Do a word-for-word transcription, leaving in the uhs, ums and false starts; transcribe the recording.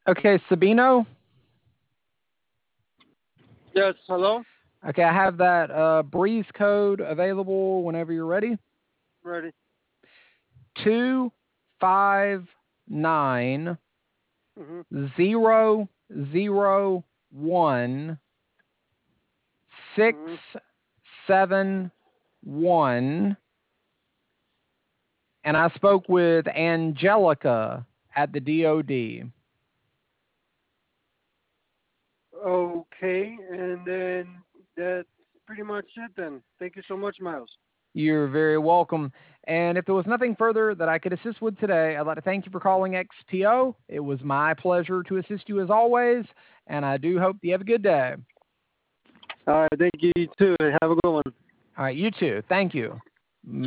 Okay, Sabino. Yes, hello? Okay, I have that uh, Breeze code available whenever you're ready. Ready. Two five nine Mm-hmm. zero zero one six Mm-hmm. seven one, and I spoke with Angelica at the D O D. Okay, and then that's pretty much it then. Thank you so much, Miles. You're very welcome. And if there was nothing further that I could assist with today, I'd like to thank you for calling X P O. It was my pleasure to assist you as always, and I do hope you have a good day. All right, thank you, you too. Have a good one. All right, you too. Thank you.